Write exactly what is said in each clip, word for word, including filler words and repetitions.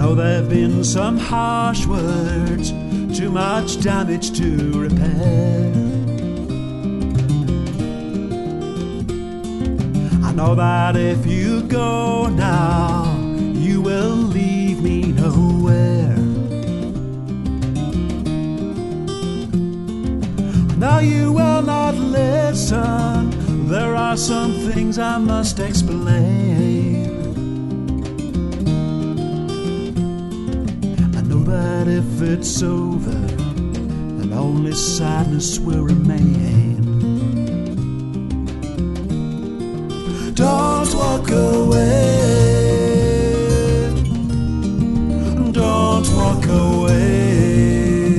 know there've been some harsh words, too much damage to repair. I know that if you go now, you will leave me nowhere. Now you will not listen, there are some things I must explain. I know that if it's over, then only sadness will remain. Don't walk away, don't walk away,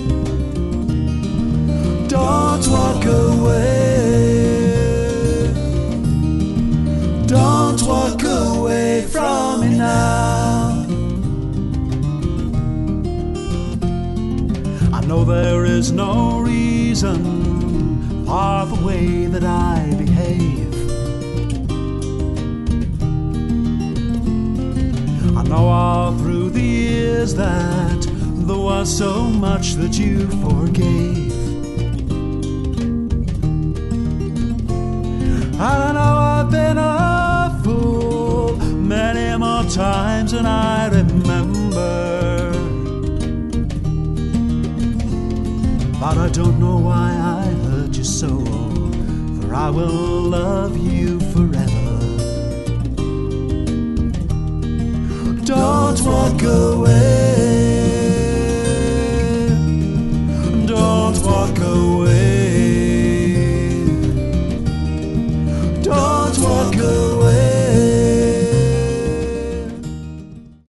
don't walk away, don't walk away from me now. I know there is no reason for the way that I behave. I know all through the years that there was so much that you forgave. And I know I've been a fool many more times than I remember, but I don't know why I hurt you so, for I will love you forever. Don't walk away.